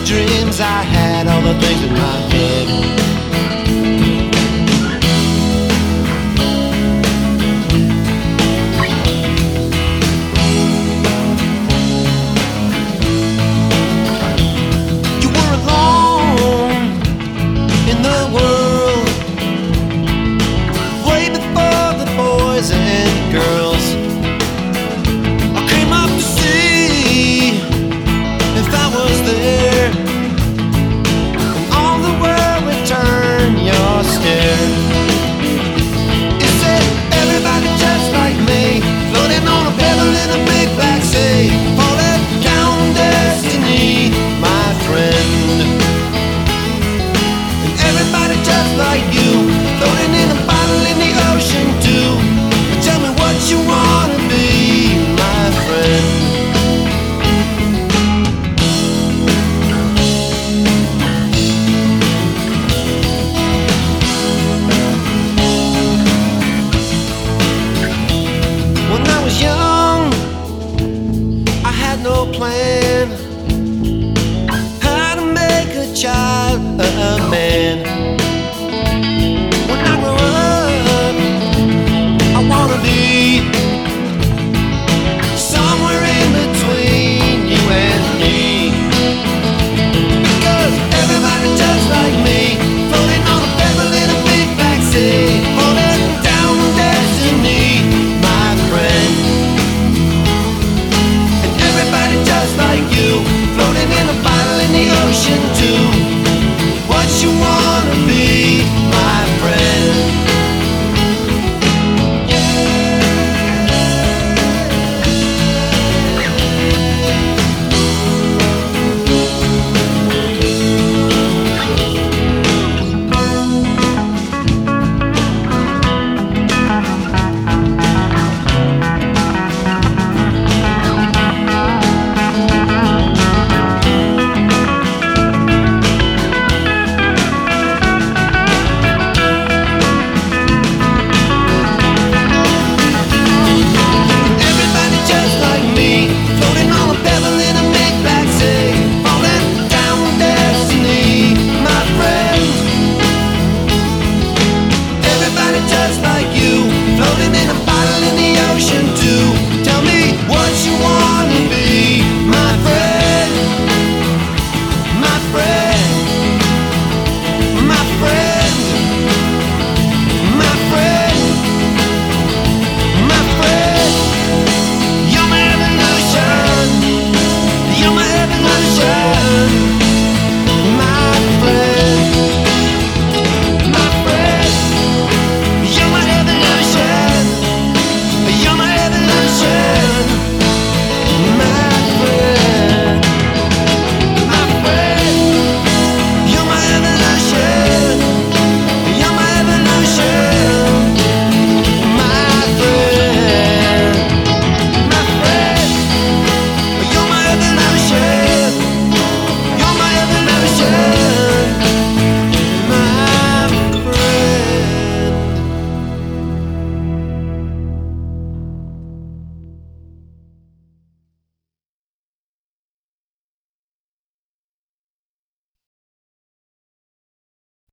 dreams I had, all the things in my head. You were alone in the world, way before the boys and girls. I came up to see if I was there, and all the world would turn your stare. It said everybody just like me, floating on a pebble in a big black sea, falling down destiny, my friend. And everybody just like you, floating in a bottle in the ocean too. But tell me what you wanna be, my friend. When I was young, I had no plan how to make a child a man. When I grow up, I wanna be somewhere in between you and me, because everybody just like me, floating on a pebble in a big black sea, falling down destiny, my friend. And everybody just like you,